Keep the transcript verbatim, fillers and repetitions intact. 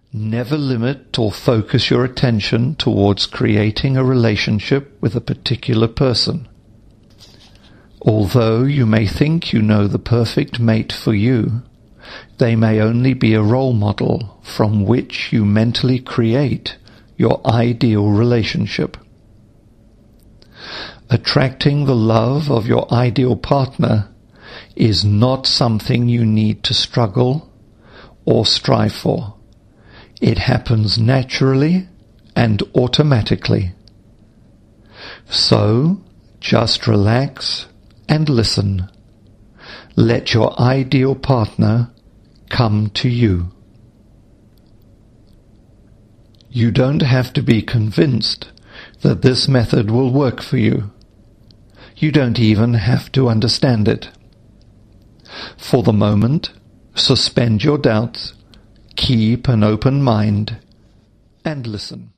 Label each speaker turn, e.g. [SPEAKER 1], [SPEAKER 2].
[SPEAKER 1] Never limit or focus your attention towards creating a relationship with a particular person. Although you may think you know the perfect mate for you, they may only be a role model from which you mentally create your ideal relationship. Attracting the love of your ideal partner is not something you need to struggle or strive for. It happens naturally and automatically. So, just relax and listen. Let your ideal partner come to you. You don't have to be convinced that this method will work for you. You don't even have to understand it. For the moment, suspend your doubts, keep an open mind, and listen.